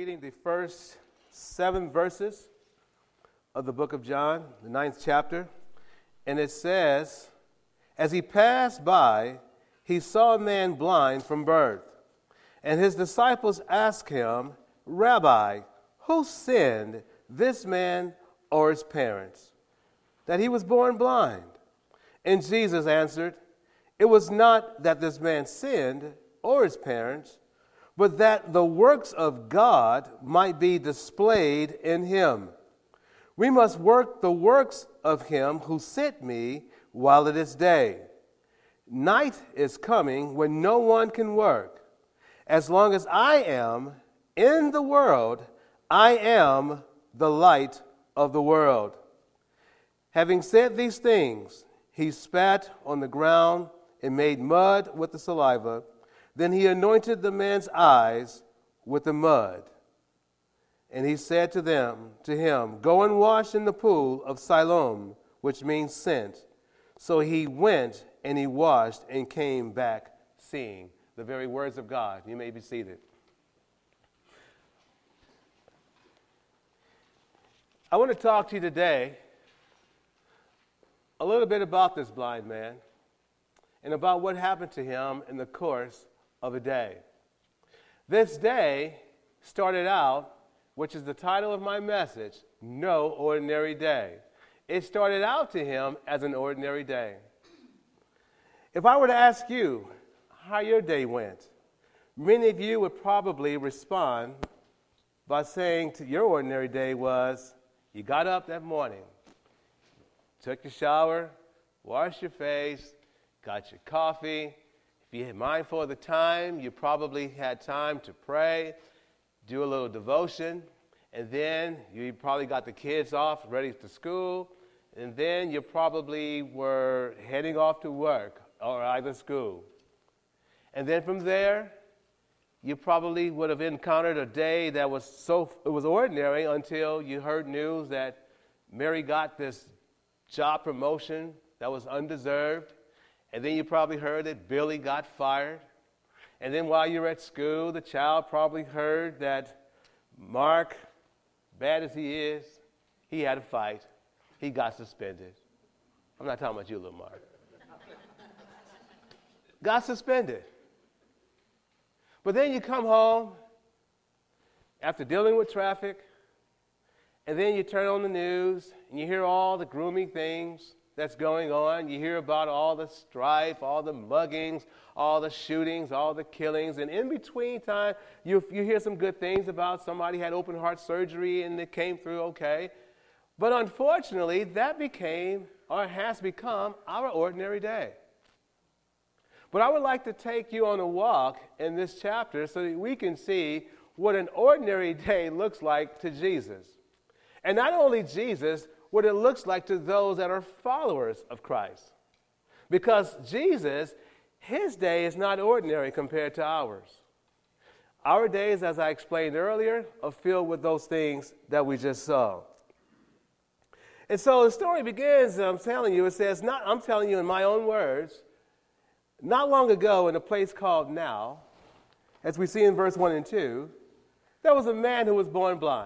reading the first 7 verses of the book of John, the 9th chapter. And it says, as he passed by, he saw a man blind from birth. And his disciples asked him, Rabbi, who sinned, this man or his parents, that he was born blind? And Jesus answered, it was not that this man sinned or his parents, but that the works of God might be displayed in him. We must work the works of him who sent me while it is day. Night is coming when no one can work. As long as I am in the world, I am the light of the world. Having said these things, he spat on the ground and made mud with the saliva. Then he anointed the man's eyes with the mud. And he said to him, go and wash in the pool of Siloam, which means sent. So he went and he washed and came back seeing. The very words of God. You may be seated. I want to talk to you today a little bit about this blind man and about what happened to him in the course of a day. This day started out, which is the title of my message, No Ordinary Day. It started out to him as an ordinary day. If I were to ask you how your day went, many of you would probably respond by saying to your ordinary day was, you got up that morning, took your shower, washed your face, got your coffee. If you're mindful of the time, you probably had time to pray, do a little devotion, and then you probably got the kids off, ready for school, and then you probably were heading off to work or either school. And then from there, you probably would have encountered a day that was ordinary until you heard news that Mary got this job promotion that was undeserved. And then you probably heard that Billy got fired. And then while you were at school, the child probably heard that Mark, bad as he is, he had a fight. He got suspended. I'm not talking about you, little Mark. Got suspended. But then you come home after dealing with traffic, and then you turn on the news, and you hear all the grooming things that's going on. You hear about all the strife, all the muggings, all the shootings, all the killings. And in between time, you hear some good things about somebody had open heart surgery and it came through okay. But unfortunately, that became or has become our ordinary day. But I would like to take you on a walk in this chapter so that we can see what an ordinary day looks like to Jesus. And not only Jesus, what it looks like to those that are followers of Christ. Because Jesus, his day is not ordinary compared to ours. Our days, as I explained earlier, are filled with those things that we just saw. And so the story begins, I'm telling you, it says, I'm telling you in my own words, not long ago in a place called Now, as we see in verse 1 and 2, there was a man who was born blind.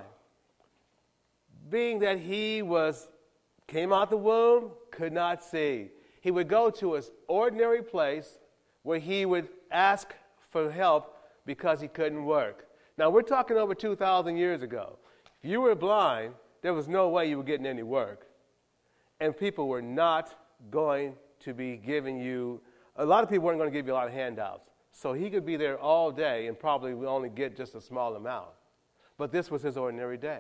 Being that he came out the womb, could not see. He would go to his ordinary place where he would ask for help because he couldn't work. Now, we're talking over 2,000 years ago. If you were blind, there was no way you were getting any work. And people were not going to be giving you, a lot of people weren't going to give you a lot of handouts. So he could be there all day and probably would only get just a small amount. But this was his ordinary day.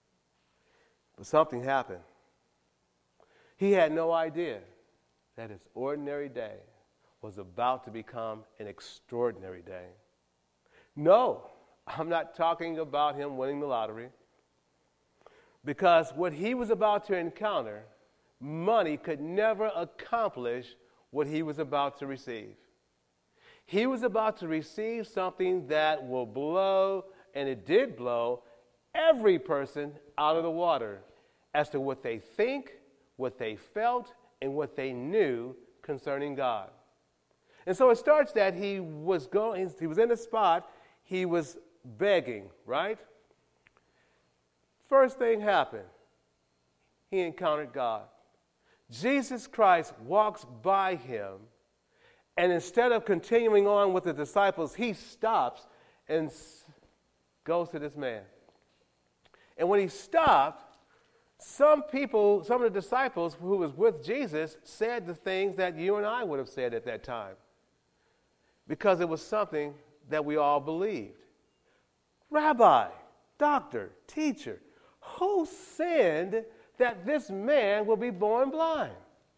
But something happened. He had no idea that his ordinary day was about to become an extraordinary day. No, I'm not talking about him winning the lottery. Because what he was about to encounter, money could never accomplish what he was about to receive. He was about to receive something that will blow, and it did blow, every person out of the water as to what they think, what they felt, and what they knew concerning God. And so it starts that he was in a spot, he was begging, right? First thing happened. He encountered God. Jesus Christ walks by him, and instead of continuing on with the disciples, he stops and goes to this man. And when he stopped, some of the disciples who was with Jesus said the things that you and I would have said at that time, because it was something that we all believed. Rabbi, doctor, teacher, who sinned that this man will be born blind?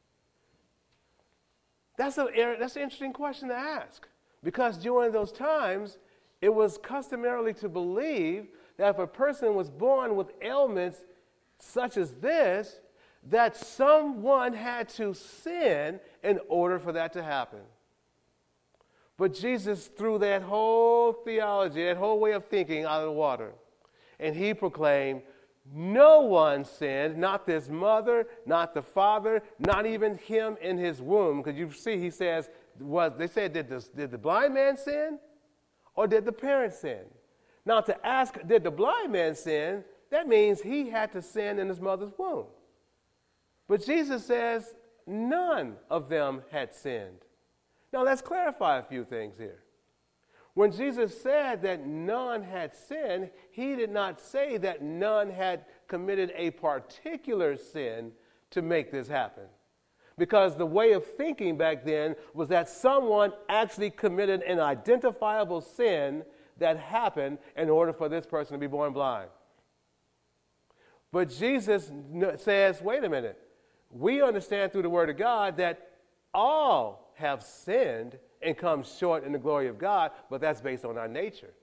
That's an interesting question to ask, because during those times, it was customarily to believe that if a person was born with ailments such as this, that someone had to sin in order for that to happen. But Jesus threw that whole theology, that whole way of thinking out of the water. And he proclaimed, no one sinned, not this mother, not the father, not even him in his womb. Because you see, he says, did the blind man sin or did the parents sin? Now to ask, did the blind man sin, that means he had to sin in his mother's womb. But Jesus says none of them had sinned. Now let's clarify a few things here. When Jesus said that none had sinned, he did not say that none had committed a particular sin to make this happen. Because the way of thinking back then was that someone actually committed an identifiable sin that happened in order for this person to be born blind. But Jesus says, wait a minute, we understand through the Word of God that all have sinned and come short in the glory of God, but that's based on our nature.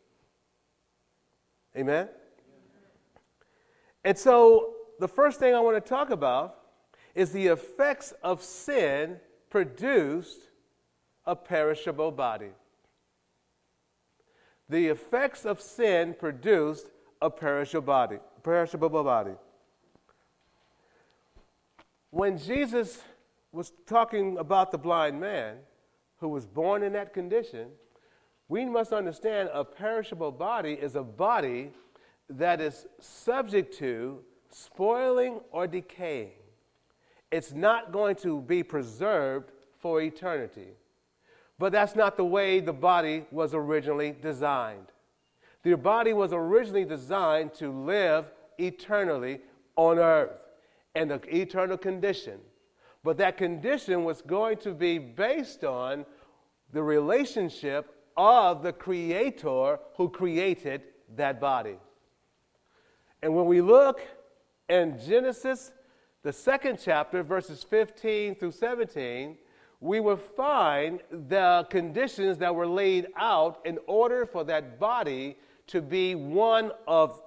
Amen? And so the first thing I want to talk about is the effects of sin produced a perishable body. The effects of sin produced a perishable body. When Jesus was talking about the blind man who was born in that condition, we must understand a perishable body is a body that is subject to spoiling or decaying. It's not going to be preserved for eternity. But that's not the way the body was originally designed. The body was originally designed to live eternally on earth in an eternal condition. But that condition was going to be based on the relationship of the Creator who created that body. And when we look in Genesis, the 2nd chapter, verses 15 through 17, we will find the conditions that were laid out in order for that body to be one of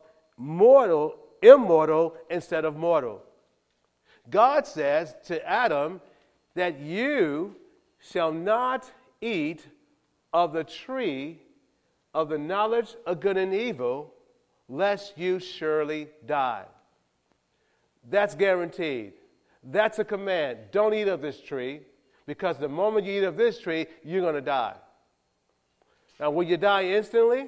immortal instead of mortal. God says to Adam that you shall not eat of the tree of the knowledge of good and evil, lest you surely die. That's guaranteed. That's a command. Don't eat of this tree, because the moment you eat of this tree, you're going to die. Now, will you die instantly?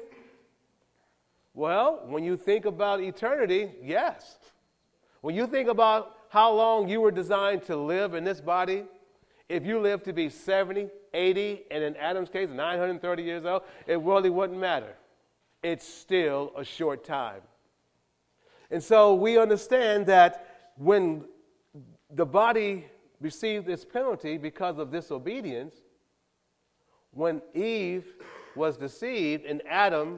Well, when you think about eternity, yes. When you think about how long you were designed to live in this body, if you live to be 70, 80, and in Adam's case, 930 years old, it really wouldn't matter. It's still a short time. And so we understand that when the body received its penalty because of disobedience, when Eve was deceived and Adam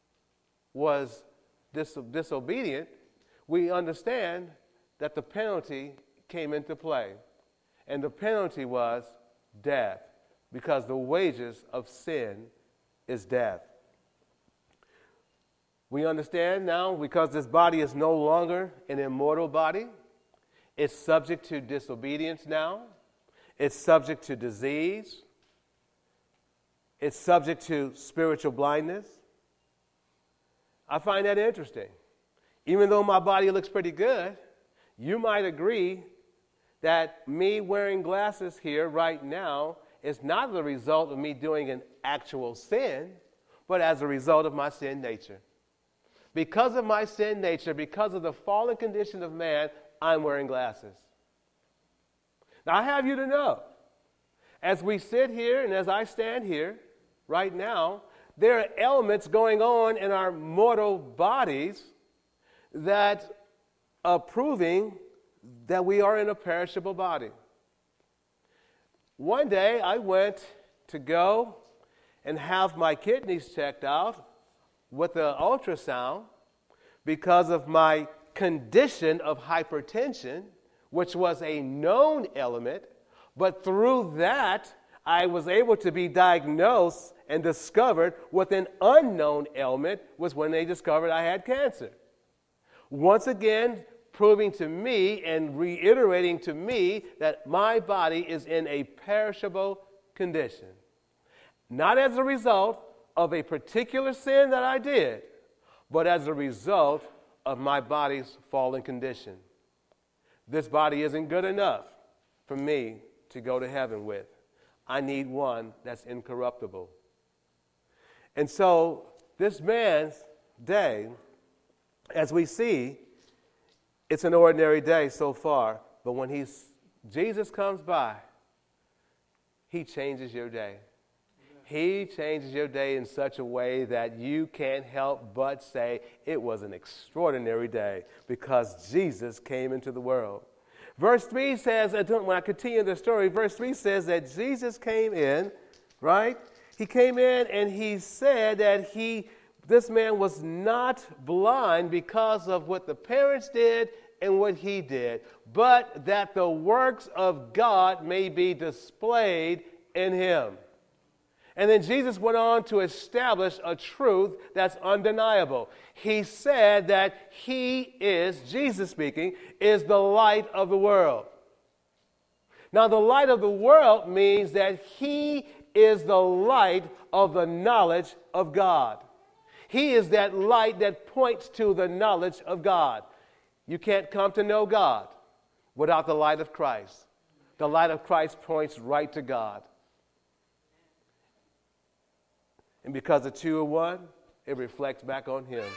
was disobedient, we understand that the penalty came into play. And the penalty was death, because the wages of sin is death. We understand now, because this body is no longer an immortal body, it's subject to disobedience now. It's subject to disease. It's subject to spiritual blindness. I find that interesting. Even though my body looks pretty good, you might agree that me wearing glasses here right now is not the result of me doing an actual sin, but as a result of my sin nature. Because of my sin nature, because of the fallen condition of man, I'm wearing glasses. Now, I have you to know, as we sit here and as I stand here right now, there are elements going on in our mortal bodies that are proving that we are in a perishable body. One day, I went to go and have my kidneys checked out with the ultrasound because of my condition of hypertension, which was a known element, but through that, I was able to be diagnosed and discovered with an unknown ailment was when they discovered I had cancer. Once again, proving to me and reiterating to me that my body is in a perishable condition. Not as a result of a particular sin that I did, but as a result of my body's fallen condition. This body isn't good enough for me to go to heaven with. I need one that's incorruptible. And so this man's day, as we see, it's an ordinary day so far, but when Jesus comes by, he changes your day. He changes your day in such a way that you can't help but say it was an extraordinary day because Jesus came into the world. Verse 3 says, when I continue the story, verse 3 says that Jesus came in, right? He came in and he said that this man was not blind because of what the parents did and what he did, but that the works of God may be displayed in him. And then Jesus went on to establish a truth that's undeniable. He said that he is, Jesus speaking, is the light of the world. Now, the light of the world means that he is the light of the knowledge of God. He is that light that points to the knowledge of God. You can't come to know God without the light of Christ. The light of Christ points right to God. And because the two are one, it reflects back on him.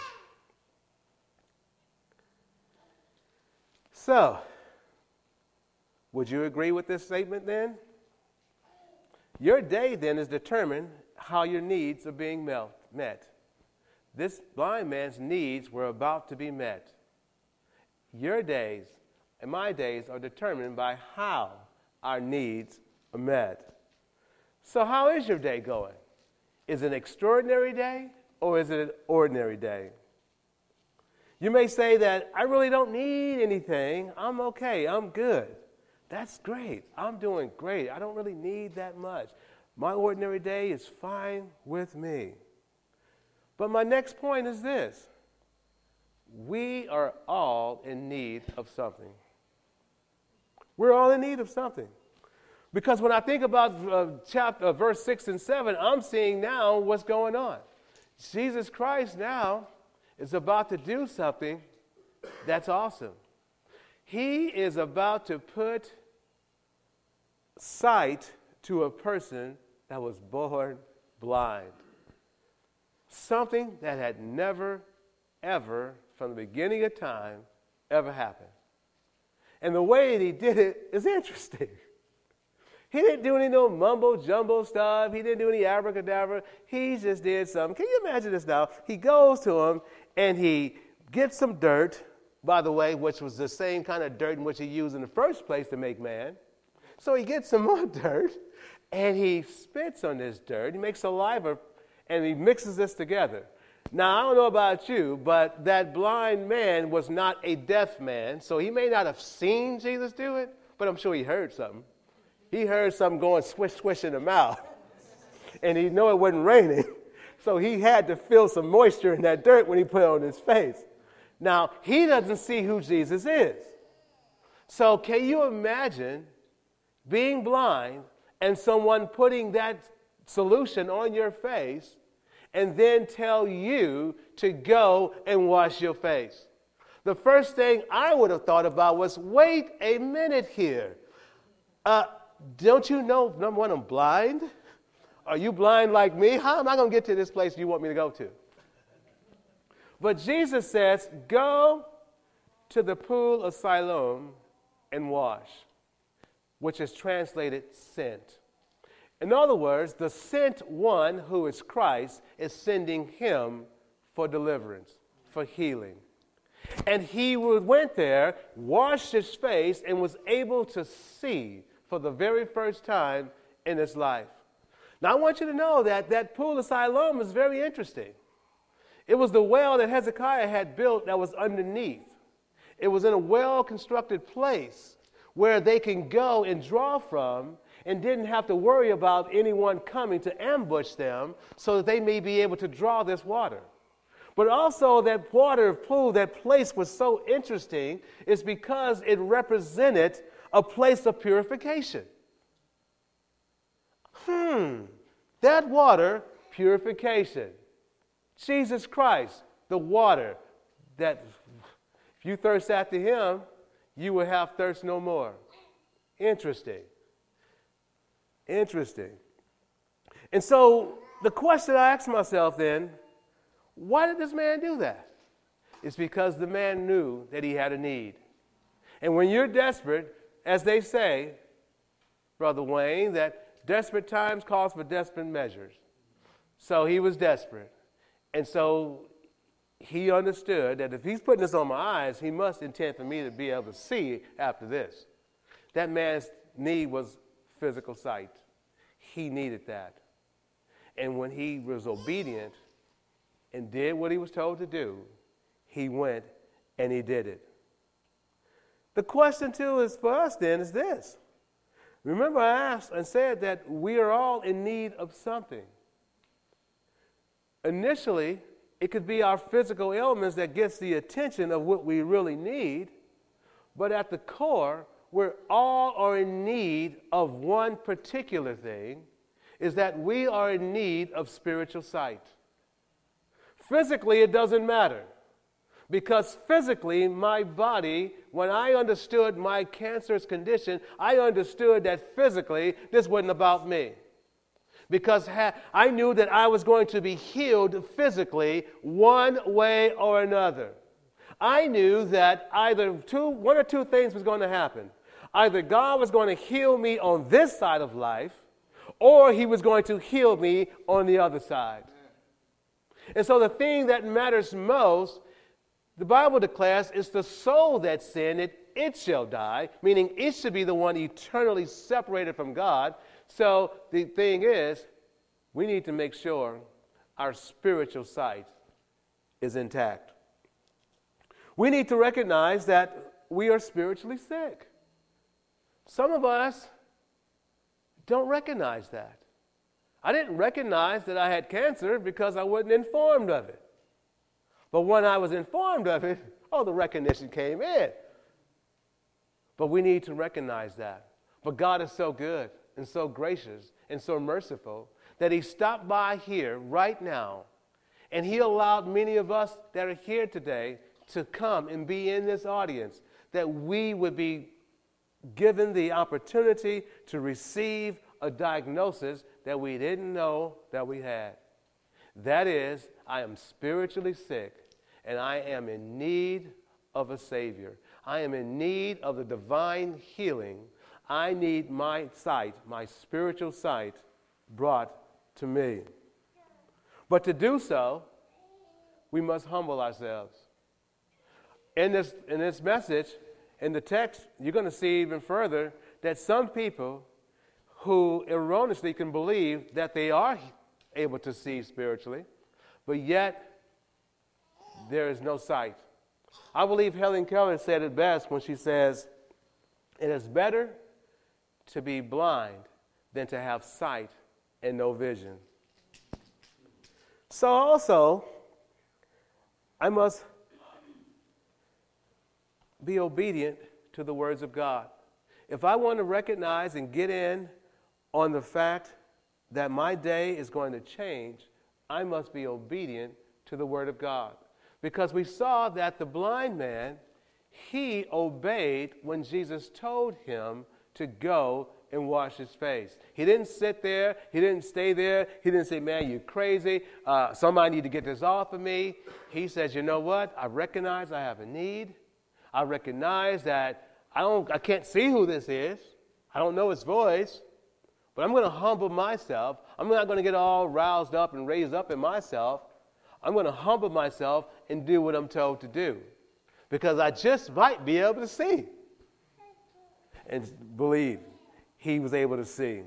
So, would you agree with this statement then? Your day then is determined how your needs are being met. This blind man's needs were about to be met. Your days and my days are determined by how our needs are met. So how is your day going? Is it an extraordinary day or is it an ordinary day? You may say that I really don't need anything. I'm okay. I'm good. That's great. I'm doing great. I don't really need that much. My ordinary day is fine with me. But my next point is this. We are all in need of something. We're all in need of something. Because when I think about verse 6 and 7, I'm seeing now what's going on. Jesus Christ now is about to do something that's awesome. He is about to put sight to a person that was born blind. Something that had never, ever, from the beginning of time, ever happened. And the way that he did it is interesting. He didn't do any mumbo-jumbo stuff. He didn't do any abracadabra. He just did something. Can you imagine this now? He goes to him and he gets some dirt, by the way, which was the same kind of dirt in which he used in the first place to make man. So he gets some more dirt and he spits on this dirt. He makes saliva and he mixes this together. Now, I don't know about you, but that blind man was not a deaf man, so he may not have seen Jesus do it, but I'm sure he heard something. He heard something going swish, swish in the mouth. And he knew it wasn't raining. So he had to feel some moisture in that dirt when he put it on his face. Now, he doesn't see who Jesus is. So can you imagine being blind and someone putting that solution on your face and then tell you to go and wash your face? The first thing I would have thought about was, wait a minute here. Don't you know, number one, I'm blind? Are you blind like me? How am I going to get to this place you want me to go to? But Jesus says, go to the pool of Siloam and wash, which is translated sent. In other words, the sent one, who is Christ, is sending him for deliverance, for healing. And he went there, washed his face, and was able to see for the very first time in his life. Now, I want you to know that that pool of Siloam is very interesting. It was the well that Hezekiah had built that was underneath. It was in a well-constructed place where they can go and draw from and didn't have to worry about anyone coming to ambush them so that they may be able to draw this water. But also that water pool, that place was so interesting is because it represented a place of purification. That water, purification. Jesus Christ, the water that if you thirst after him, you will have thirst no more. Interesting. Interesting. And so the question I asked myself then, why did this man do that? It's because the man knew that he had a need. And when you're desperate, as they say, Brother Wayne, that desperate times calls for desperate measures. So he was desperate. And so he understood that if he's putting this on my eyes, he must intend for me to be able to see after this. That man's need was physical sight. He needed that. And when he was obedient and did what he was told to do, he went and he did it. The question, too, is for us then is this. Remember, I asked and said that we are all in need of something. Initially, it could be our physical ailments that gets the attention of what we really need, but at the core, we're all are in need of one particular thing, is that we are in need of spiritual sight. Physically, it doesn't matter, because physically, my body, when I understood my cancerous condition, I understood that physically, this wasn't about me. Because I knew that I was going to be healed physically one way or another. I knew that either one or two things was going to happen. Either God was going to heal me on this side of life, or he was going to heal me on the other side. And so the thing that matters most, the Bible declares, is the soul that sinned, it shall die, meaning it should be the one eternally separated from God. So the thing is, we need to make sure our spiritual sight is intact. We need to recognize that we are spiritually sick. Some of us don't recognize that. I didn't recognize that I had cancer because I wasn't informed of it. But when I was informed of it, the recognition came in. But we need to recognize that. But God is so good and so gracious and so merciful that he stopped by here right now, and he allowed many of us that are here today to come and be in this audience, that we would be given the opportunity to receive a diagnosis that we didn't know that we had. That is, I am spiritually sick, and I am in need of a Savior. I am in need of the divine healing. I need my sight, my spiritual sight, brought to me. But to do so, we must humble ourselves. In this message, in the text, you're going to see even further that some people who erroneously can believe that they are able to see spiritually, but yet there is no sight. I believe Helen Keller said it best when she says, it is better to be blind than to have sight and no vision. So also, I must be obedient to the words of God. If I want to recognize and get in on the fact that my day is going to change, I must be obedient to the word of God. Because we saw that the blind man, he obeyed when Jesus told him to go and wash his face. He didn't sit there. He didn't stay there. He didn't say, man, you're crazy. Somebody need to get this off of me. He says, you know what? I recognize I have a need. I recognize that I can't see who this is. I don't know his voice. But I'm going to humble myself. I'm not going to get all roused up and raised up in myself. I'm going to humble myself and do what I'm told to do. Because I just might be able to see. And believe, he was able to see.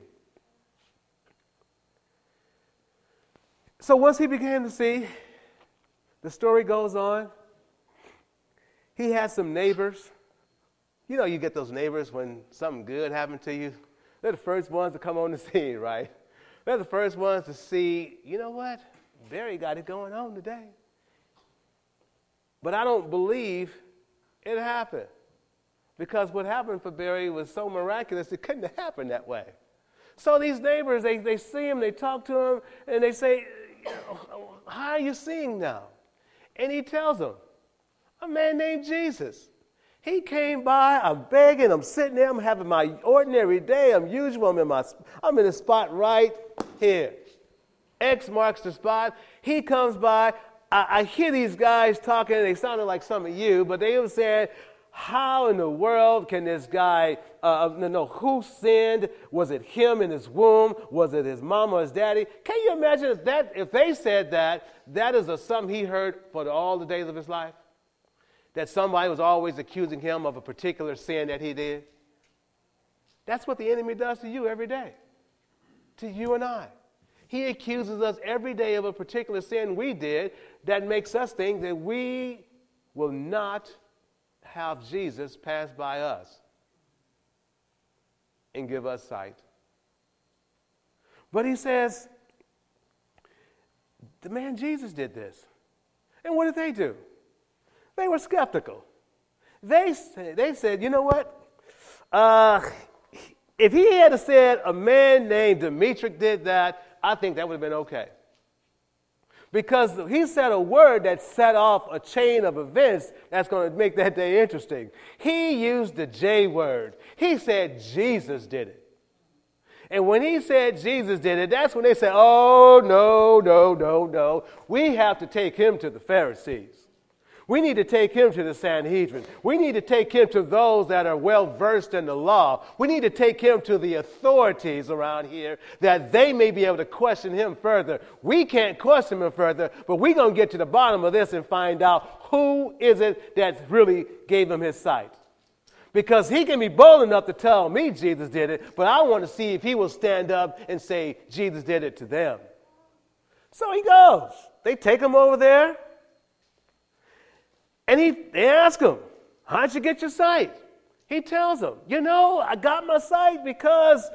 So once he began to see, the story goes on. He had some neighbors. You know, you get those neighbors when something good happened to you. They're the first ones to come on the scene, right? They're the first ones to see, you know what? Barry got it going on today. But I don't believe it happened. Because what happened for Barry was so miraculous, it couldn't have happened that way. So these neighbors, they see him, they talk to him, and they say, how are you seeing now? And he tells them, a man named Jesus. He came by, I'm begging, I'm sitting there, I'm having my ordinary day, I'm usual, I'm in a spot right here. X marks the spot. He comes by, I hear these guys talking, they sounded like some of you, but they were saying, how in the world can this guy, who sinned? Was it him in his womb? Was it his mom or his daddy? Can you imagine if they said that is something he heard for all the days of his life? That somebody was always accusing him of a particular sin that he did? That's what the enemy does to you every day, to you and I. He accuses us every day of a particular sin we did that makes us think that we will not have Jesus pass by us and give us sight. But he says, the man Jesus did this. And what did they do? They were skeptical. They said, you know what? If he had said a man named Demetric did that, I think that would have been okay. Because he said a word that set off a chain of events that's going to make that day interesting. He used the J word. He said Jesus did it. And when he said Jesus did it, that's when they said, oh, no. We have to take him to the Pharisees. We need to take him to the Sanhedrin. We need to take him to those that are well versed in the law. We need to take him to the authorities around here that they may be able to question him further. We can't question him further, but we're going to get to the bottom of this and find out who is it that really gave him his sight. Because he can be bold enough to tell me Jesus did it, but I want to see if he will stand up and say Jesus did it to them. So he goes. They take him over there. And they ask him, how'd you get your sight? He tells them, I got my sight because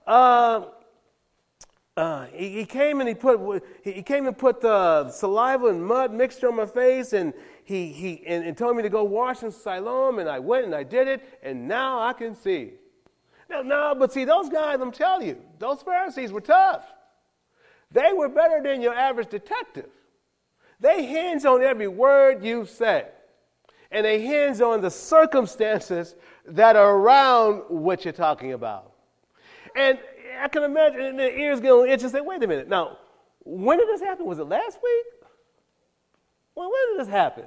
he came and put the saliva and mud mixture on my face, and he told me to go wash in Siloam, and I went and I did it, and now I can see. But see, those guys, I'm telling you, those Pharisees were tough. They were better than your average detective. They hinge on every word you say. And they hinge on the circumstances that are around what you're talking about. And I can imagine their ears get a little itchy and say, wait a minute. Now, when did this happen? Was it last week? Well, when did this happen?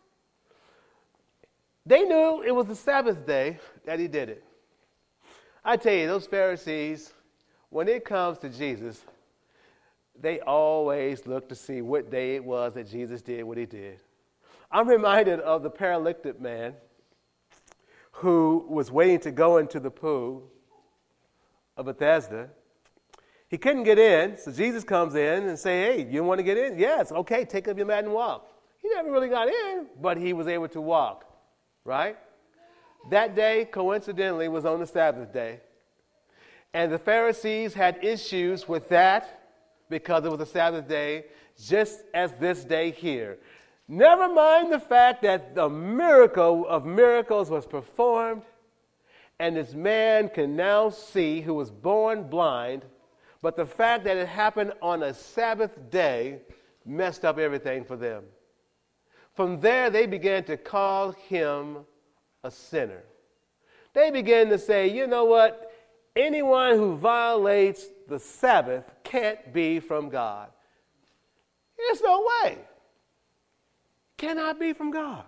They knew it was the Sabbath day that he did it. I tell you, those Pharisees, when it comes to Jesus, they always look to see what day it was that Jesus did what he did. I'm reminded of the paralytic man who was waiting to go into the pool of Bethesda. He couldn't get in, so Jesus comes in and say, hey, you want to get in? Yes, okay, take up your mat and walk. He never really got in, but he was able to walk, right? That day, coincidentally, was on the Sabbath day. And the Pharisees had issues with that because it was a Sabbath day, just as this day here. Never mind the fact that the miracle of miracles was performed, and this man can now see who was born blind, but the fact that it happened on a Sabbath day messed up everything for them. From there, they began to call him a sinner. They began to say, you know what? anyone who violates the Sabbath can't be from God. There's no way. Cannot be from God.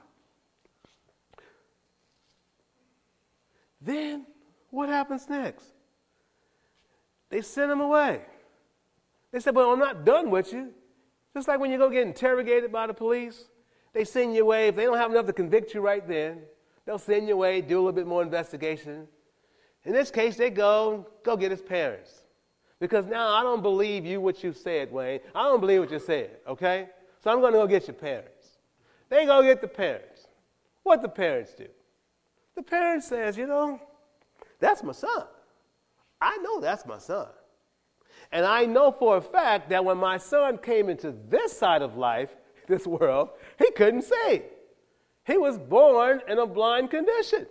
Then what happens next? They send him away. They said, well, I'm not done with you. Just like when you go get interrogated by the police, they send you away. If they don't have enough to convict you right then, they'll send you away, do a little bit more investigation. In this case, they go get his parents. Because now I don't believe you what you said, Wayne. I don't believe what you said, okay? So I'm going to go get your parents. They go get the parents. What the parents do? The parents says, that's my son. I know that's my son. And I know for a fact that when my son came into this side of life, this world, he couldn't see. He was born in a blind condition.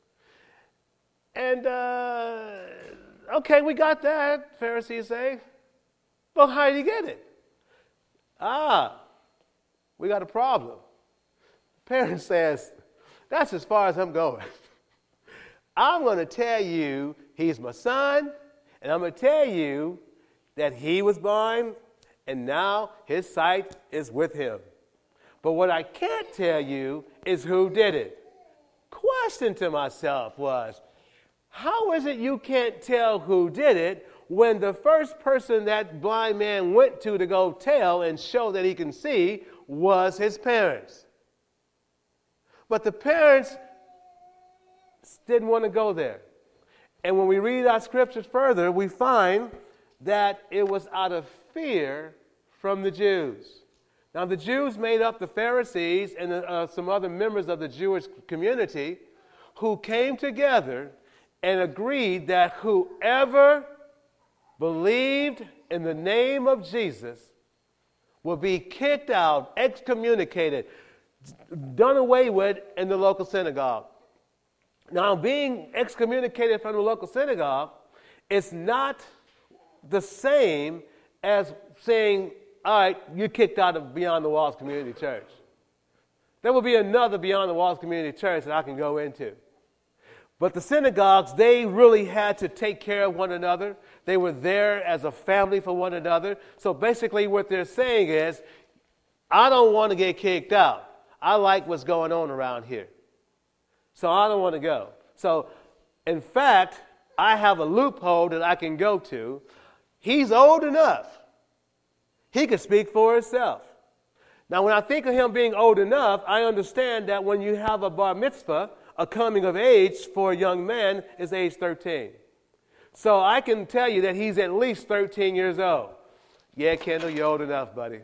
And, okay, we got that, Pharisees say. Well, how did he get it? We got a problem. The parent says, that's as far as I'm going. I'm going to tell you he's my son, and I'm going to tell you that he was blind, and now his sight is with him. But what I can't tell you is who did it. Question to myself was, how is it you can't tell who did it when the first person that blind man went to go tell and show that he can see was his parents? But the parents didn't want to go there. And when we read our scriptures further, we find that it was out of fear from the Jews. Now, the Jews made up the Pharisees and some other members of the Jewish community who came together and agreed that whoever believed in the name of Jesus would be kicked out, excommunicated, done away with in the local synagogue. Now, being excommunicated from the local synagogue is not the same as saying, all right, you're kicked out of Beyond the Walls Community Church. There will be another Beyond the Walls Community Church that I can go into. But the synagogues, they really had to take care of one another. They were there as a family for one another. So basically what they're saying is, I don't want to get kicked out. I like what's going on around here. So I don't want to go. So, in fact, I have a loophole that I can go to. He's old enough. He can speak for himself. Now, when I think of him being old enough, I understand that when you have a bar mitzvah, a coming of age for a young man is age 13. So I can tell you that he's at least 13 years old. Yeah, Kendall, you're old enough, buddy.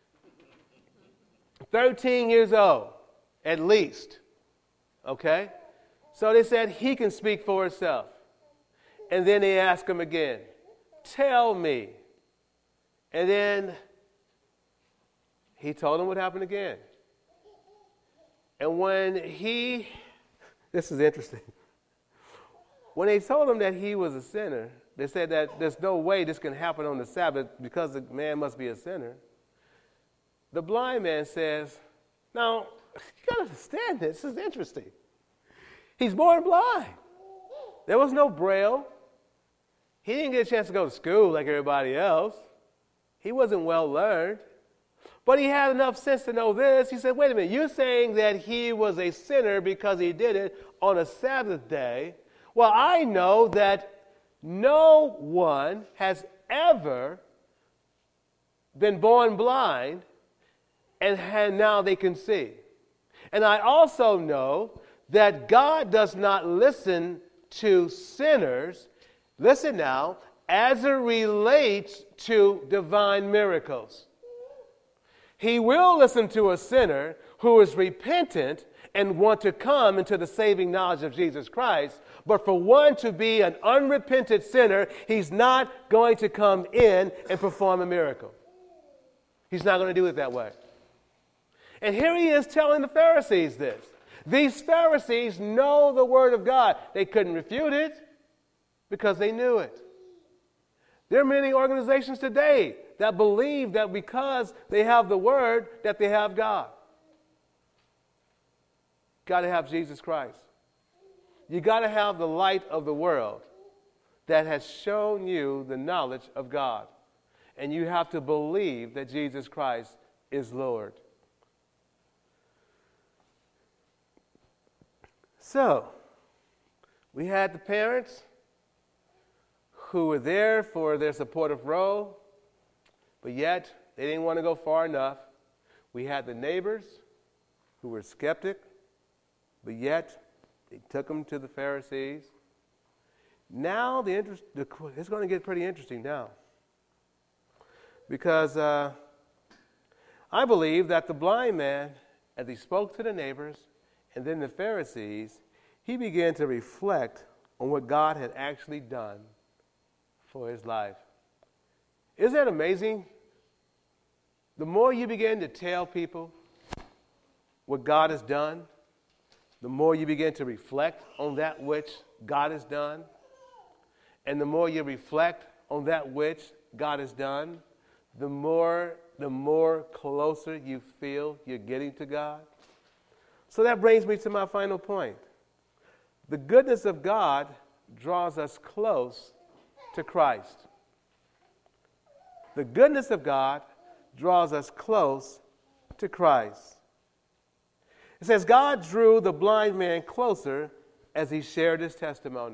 13 years old, at least. Okay? So they said he can speak for himself. And then they asked him again, tell me. And then he told them what happened again. And when this is interesting. When they told him that he was a sinner, they said that there's no way this can happen on the Sabbath because the man must be a sinner. The blind man says, now, you got to understand this. This is interesting. He's born blind. There was no Braille. He didn't get a chance to go to school like everybody else. He wasn't well learned. But he had enough sense to know this. He said, wait a minute, you're saying that he was a sinner because he did it on a Sabbath day. Well, I know that no one has ever been born blind and now they can see. And I also know that God does not listen to sinners, listen now, as it relates to divine miracles. He will listen to a sinner who is repentant and want to come into the saving knowledge of Jesus Christ. But for one to be an unrepentant sinner, he's not going to come in and perform a miracle. He's not going to do it that way. And here he is telling the Pharisees this. These Pharisees know the Word of God. They couldn't refute it because they knew it. There are many organizations today that believe that because they have the Word, that they have God. Got to have Jesus Christ. You got to have the light of the world that has shown you the knowledge of God. And you have to believe that Jesus Christ is Lord. So, we had the parents who were there for their supportive role, but yet they didn't want to go far enough. We had the neighbors who were skeptic, but yet they took them to the Pharisees. Now it's going to get pretty interesting now. Because I believe that the blind man, as he spoke to the neighbors and then the Pharisees, he began to reflect on what God had actually done for his life. Isn't that amazing? The more you begin to tell people what God has done, the more you begin to reflect on that which God has done. And the more you reflect on that which God has done, the more closer you feel you're getting to God. So that brings me to my final point. The goodness of God draws us close to Christ. The goodness of God draws us close to Christ. It says, God drew the blind man closer as he shared his testimony.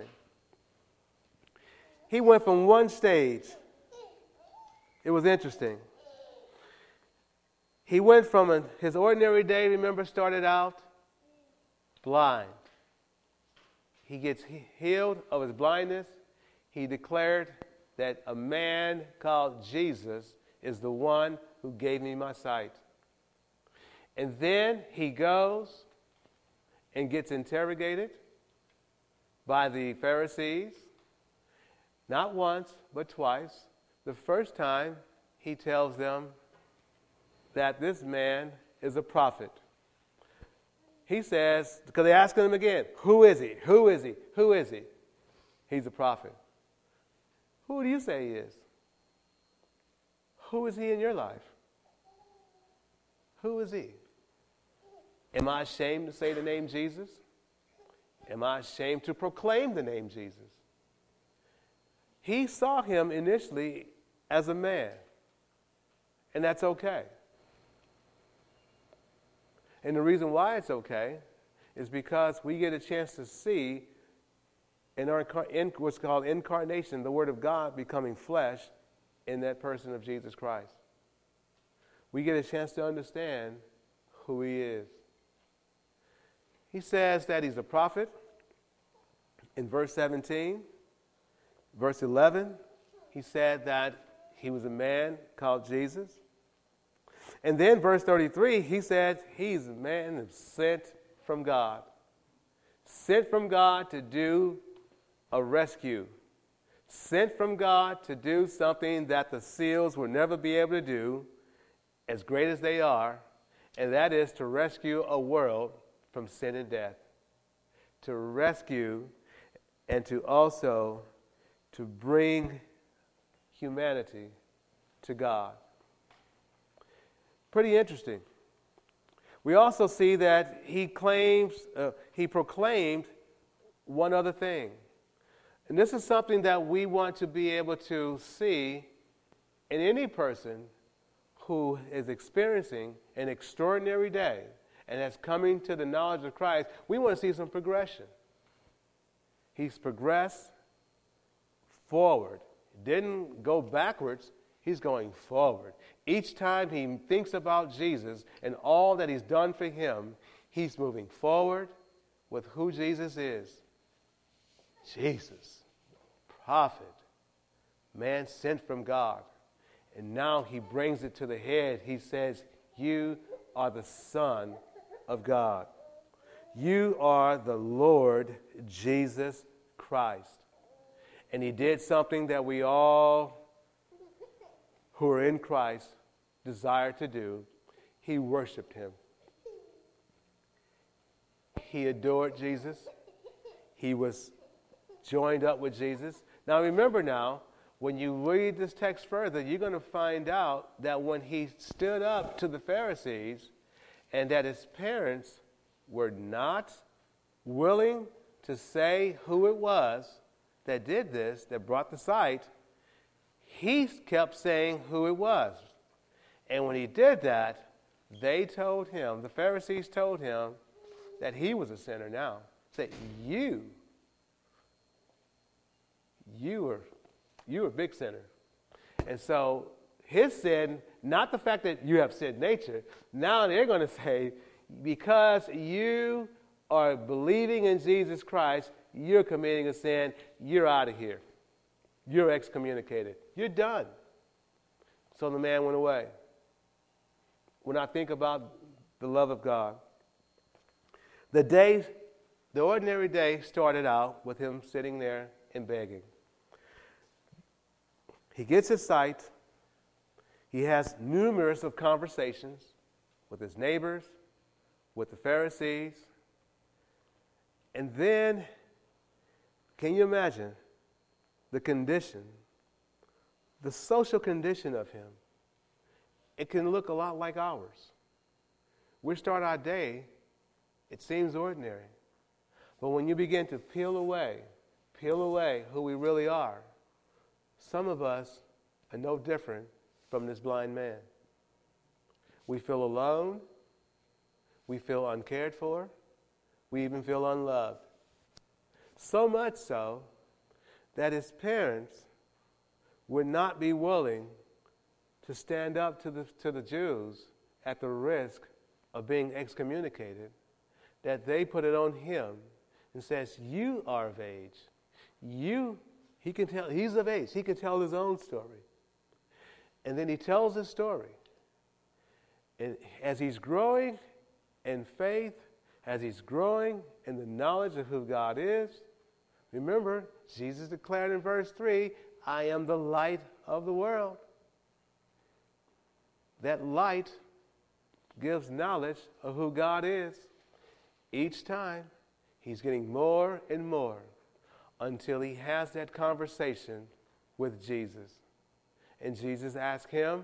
He went from one stage. It was interesting. He went from his ordinary day, remember, started out blind. He gets healed of his blindness. He declared that a man called Jesus is the one who gave me my sight. And then he goes and gets interrogated by the Pharisees, not once, but twice. The first time, he tells them that this man is a prophet. He says, because they ask him again, who is he? Who is he? Who is he? He's a prophet. Who do you say he is? Who is he in your life? Who is he? Am I ashamed to say the name Jesus? Am I ashamed to proclaim the name Jesus? He saw him initially as a man, and that's okay. And the reason why it's okay is because we get a chance to see in what's called incarnation, the Word of God becoming flesh in that person of Jesus Christ. We get a chance to understand who he is. He says that he's a prophet in verse 17. Verse 11, he said that he was a man called Jesus. And then verse 33, he said he's a man sent from God. Sent from God to do a rescue. Sent from God to do something that the seals will never be able to do, as great as they are, and that is to rescue a world from sin and death. To rescue and to also to bring humanity to God. Pretty interesting. We also see that he proclaimed one other thing. And this is something that we want to be able to see in any person who is experiencing an extraordinary day and has coming to the knowledge of Christ. We want to see some progression. He's progressed forward. Didn't go backwards, he's going forward. Each time he thinks about Jesus and all that he's done for him, he's moving forward with who Jesus is. Jesus, prophet, man sent from God. And now he brings it to the head. He says, you are the Son of God. You are the Lord Jesus Christ. And he did something that we all who are in Christ desire to do. He worshiped him. He adored Jesus. He was joined up with Jesus. Now remember now, when you read this text further, you're going to find out that when he stood up to the Pharisees and that his parents were not willing to say who it was that did this, that brought the sight, he kept saying who it was. And when he did that, they told him, the Pharisees told him, that he was a sinner now. Say, you were a big sinner. And so his sin, not the fact that you have sin nature, now they're going to say, because you are believing in Jesus Christ, you're committing a sin, you're out of here. You're excommunicated. You're done. So the man went away. When I think about the love of God, the ordinary day started out with him sitting there and begging. He gets his sight. He has numerous of conversations with his neighbors, with the Pharisees. And then, can you imagine the condition, the social condition of him? It can look a lot like ours. We start our day, it seems ordinary. But when you begin to peel away who we really are, some of us are no different from this blind man. We feel alone. We feel uncared for. We even feel unloved. So much so that his parents would not be willing to stand up to the Jews at the risk of being excommunicated, that they put it on him and says, you are of age. He can tell, he's of age. He can tell his own story. And then he tells his story. And as he's growing in faith, as he's growing in the knowledge of who God is, remember, Jesus declared in verse 3, I am the light of the world. That light gives knowledge of who God is. Each time, he's getting more and more until he has that conversation with Jesus. And Jesus asked him,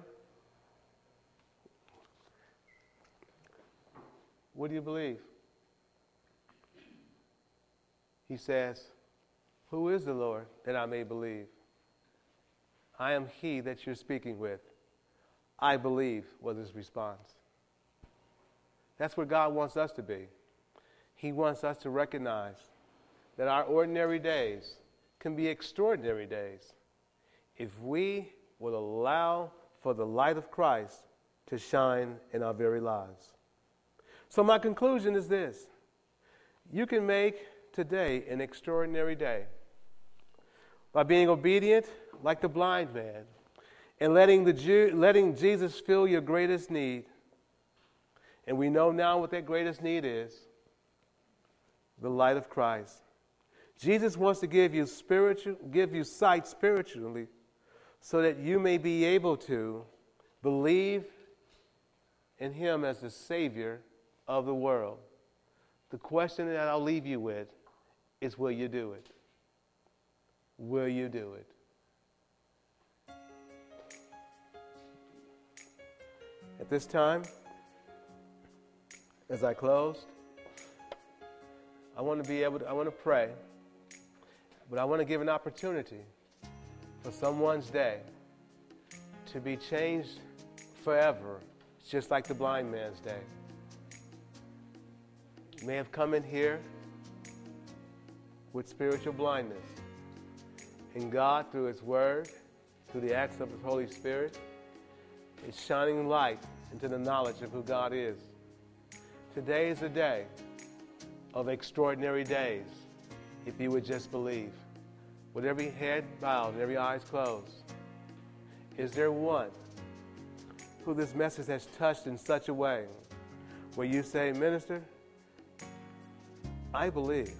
what do you believe? He says, who is the Lord that I may believe? I am he that you're speaking with. I believe, was his response. That's where God wants us to be. He wants us to recognize that our ordinary days can be extraordinary days if we will allow for the light of Christ to shine in our very lives. So my conclusion is this. You can make today an extraordinary day by being obedient like the blind man and letting Jesus fill your greatest need. And we know now what that greatest need is, the light of Christ. Jesus wants to give you sight spiritually so that you may be able to believe in him as the Savior of the world. The question that I'll leave you with is, will you do it? Will you do it? At this time, as I close, I want to pray, but I want to give an opportunity for someone's day to be changed forever, just like the blind man's day. You may have come in here with spiritual blindness, and God, through his word, through the acts of his Holy Spirit, is shining light into the knowledge of who God is. Today is a day of extraordinary days, if you would just believe. With every head bowed and every eyes closed, is there one who this message has touched in such a way where you say, Minister, I believe.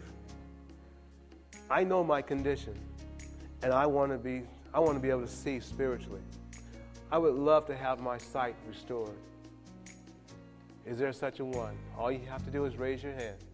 I know my condition, and I want to be able to see spiritually. I would love to have my sight restored. Is there such a one? All you have to do is raise your hand.